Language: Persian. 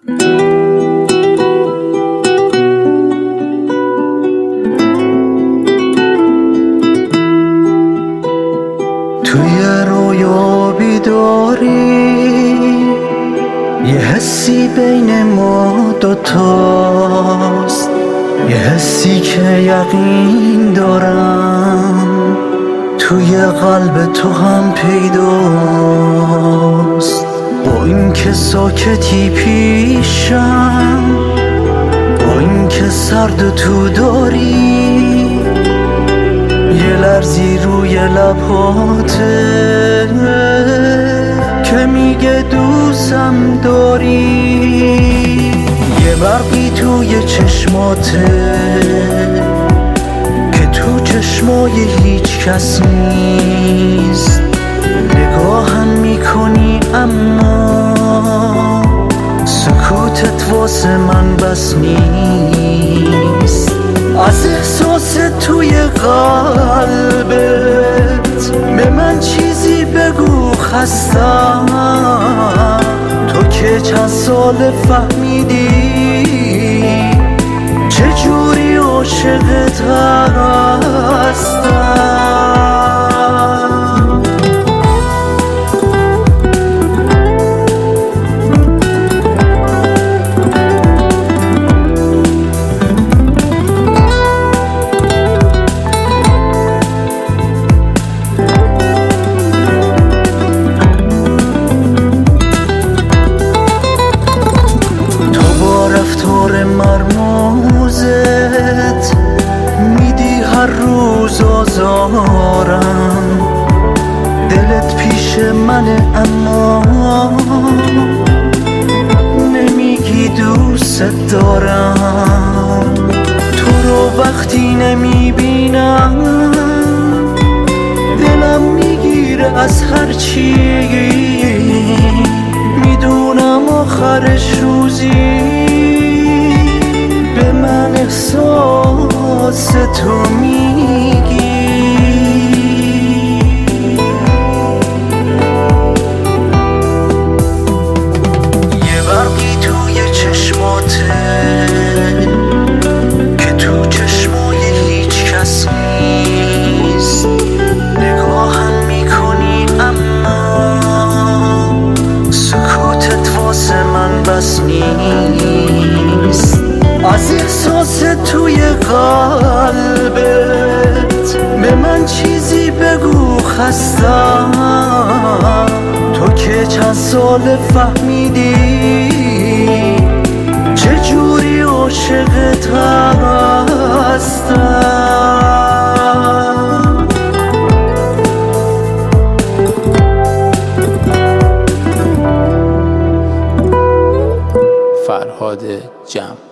توی رویا بیداری یه حسی بین ما دوتاست، یه حسی که یقین دارم توی قلب تو هم پیداست. با این که ساکتی پیشم، با این که سرد تو داری، یه لرزی روی لباته که میگه دوستم داری، یه برقی توی چشماته که تو چشمای هیچ کس نیست. نگاهم میکنی اما سکوتت واسه من بس نیست. از احساس توی قلبت به من چیزی بگو خستم. تو که چند سال فهمیدی چجوری عاشقت هستم. مرموزت میدی هر روز آزارم، دلت پیش منه اما نمیگی دوست دارم. تو رو وقتی نمیبینم دلم میگیره از هر چی، میدونم آخرش روزی به من احساس تو میگی. یه برقی توی چشماته که تو چشمای هیچ کس نیست. نگاهم میکنی اما سکوتت واسه من بس نیست. از احساس توی قلبت به من چیزی بگو خستم. تو که چند سال فهمیدی چجوری عاشقت هستم. فرهاد جمع.